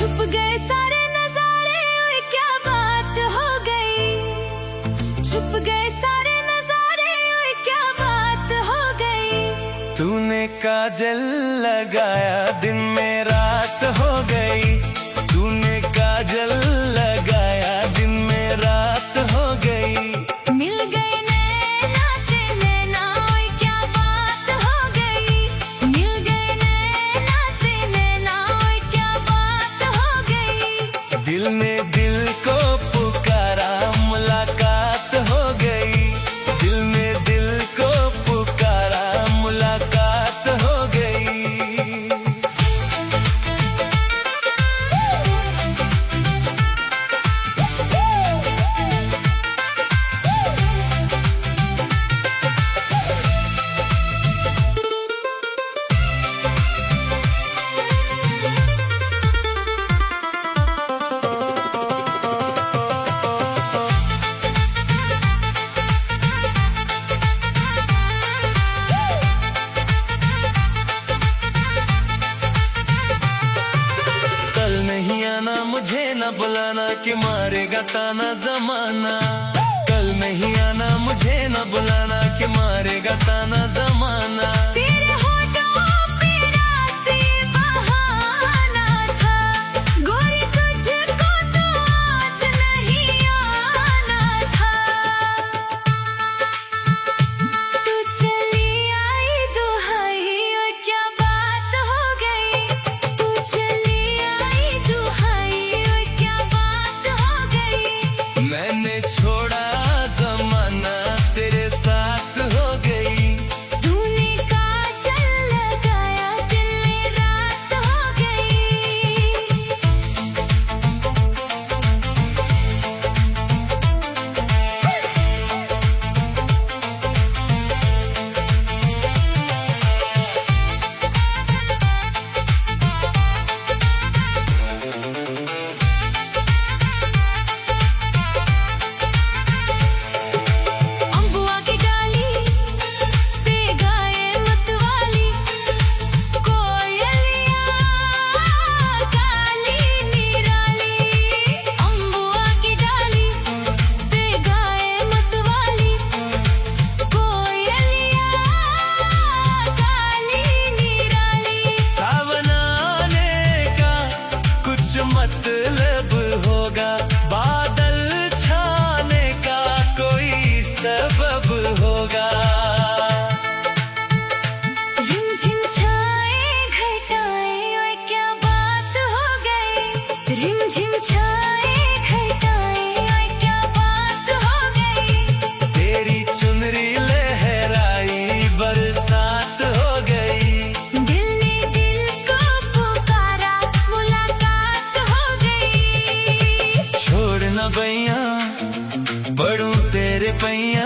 छुप गए सारे नजारे, ओए क्या बात हो गई। छुप गए सारे नजारे, ओए क्या बात हो गई। तूने काजल लगाया दिन में रात हो गई। तूने काजल लगाया दिन में रात हो गई। मिल गए नैना से नैना, ओए क्या बात हो गई। मिल गए नैना से नैना, ओए क्या बात हो गई। दिल ने दिल को पुकारा, मुलाकात हो गई। दिल ने दिल को पुकारा, मुलाकात हो गई। नहीं आना मुझे न बुलाना कि मारेगा ताना जमाना। कल नहीं आना मुझे न बुलाना कि मारेगा ताना जमाना। तेरे होठों पे रात ये बहाना था, गोरी तुझको तो आज नहीं आना था। तू चली आई दुहाई, और क्या बात हो गई। तू चली आई दुहाई, और क्या बात हो गई। मैंने छोड़ा जमाना तेरे साथ हो गई। तूने काजल लगाया दिन में रात हो गई। अम्बुआ की डाली पे गाए मतवाली, कोयलिया काली निराली। अम्बुआ की डाली पे गाए मतवाली, कोयलिया काली निराली। सावन आने का कुछ मतलब होगा, बादल छाने का कोई सबब होगा। रिमझिम छाए घटाए, ओए क्या बात हो गई। रिमझिम छाए घटाए, ओए क्या बात हो गई। तेरी चुनरी लहराई, बरसात हो गई। दिल ने दिल को पुकारा, मुलाकात हो गई। छोड़ ना बैया, पढ़ूं तेरे पैया।